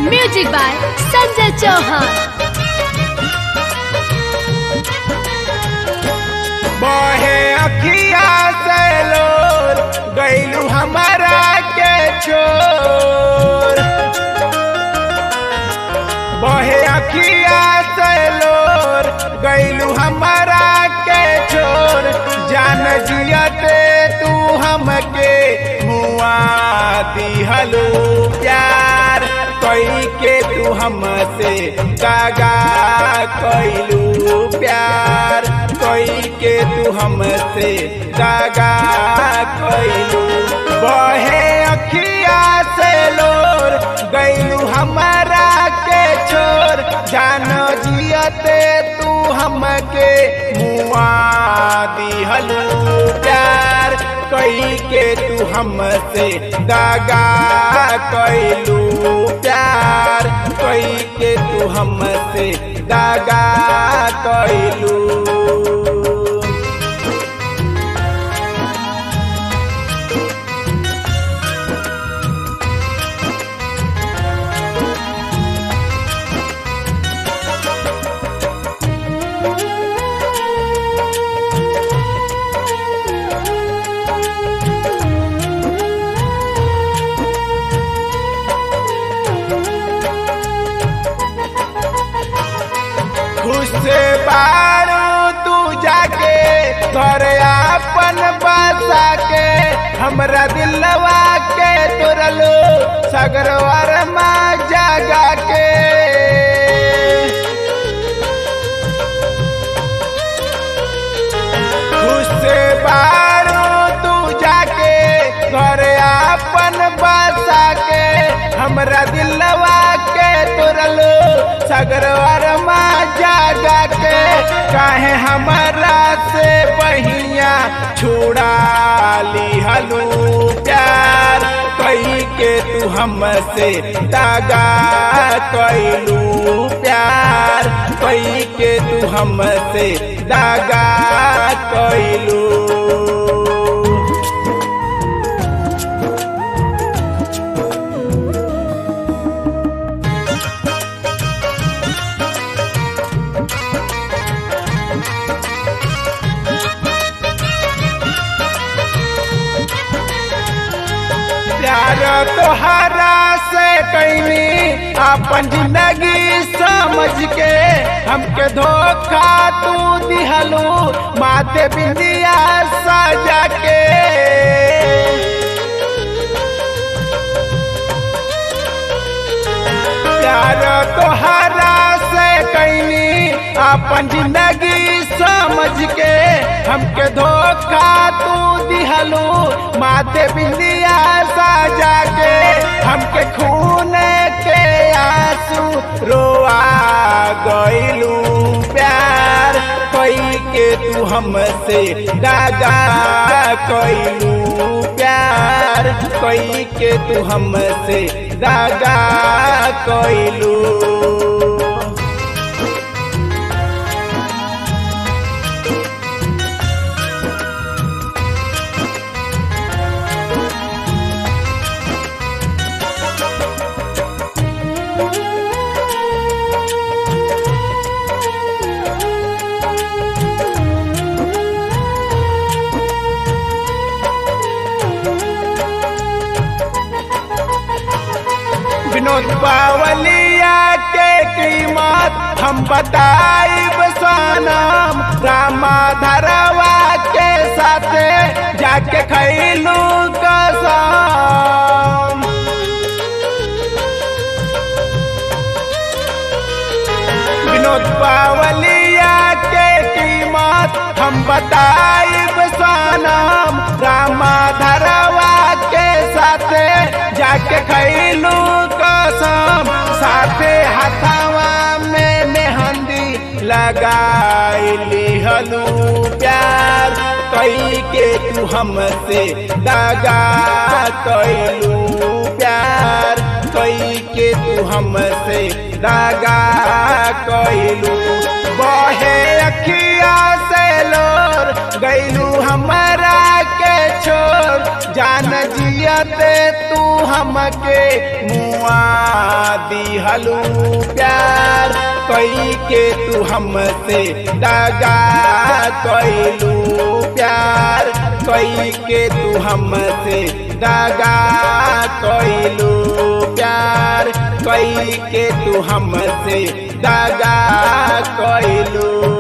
Music by Sanjay Chauhan. बहे अखिया से लोर गईलू हमारा के छोर, बहे अखिया से लोर गईलू हमारा के छोर। जान जियते तू हमके मुआ दिहलू प्यार कई के तू हमसे कागा कईलू प्यार कई के तू हमसे कागा कईलू। बहे अखिया से लोर गईलू हमारा के छोर। जानो जियते तू हमके मुआ दिहलू प्यार कई के तू हमसे दागा कईलू प्यार कई के तू हमसे दागा कईलू। खुश बारू तू जाके घर अपन बसा के हमरा दिलवा के तोरलो सगरवर माँ जगा के। खुश बारू तू जाके घर अपन बसा के हमरा दिलवा के तोरलो सगरवर माँ जागा के। काहे हमारा से बहिया छुड़ा लिहलू प्यार कई के तू हमसे दागा कईलू प्यार कई के तू हमसे दागा कईलू। प्यार तोहरा से कैनी अपन जिंदगी समझ के हमके धोखा तू दिहलू माथे बिंदिया सजा के। प्यार तोहरा से कैनी अपन जिंदगी समझ के हमके धोखा तू दिहलू माथे बिंदिया सजा के। हमके खून के आंसू रोआ गईलू प्यार कई के तू हमसे दागा कईलू प्यार कई के तू हमसे दागा कईलू। विनोद बावलिया के कीमत हम बताइब सनम रामा धरवा के साथे जाके खैलू कसम। विनोद बावलिया के कीमत हम बताइब सनम रामा धरवा के साथे जाके खैलू कसम। साथे हथवा में मेहंदी लगाइली हलू प्यार कई के तू हमसे दागा कईलू प्यार कई के तू हमसे दागा कईलू। बहे अखिया से लोर गैलू हमरा के छोड़ जान जियते तू हमके मुआ दिहलू प्यार कई के तू हमसे दगा कैलू प्यार कई के तू हमसे दगा कैलू प्यार कई के तू हमसे दगा कैलू।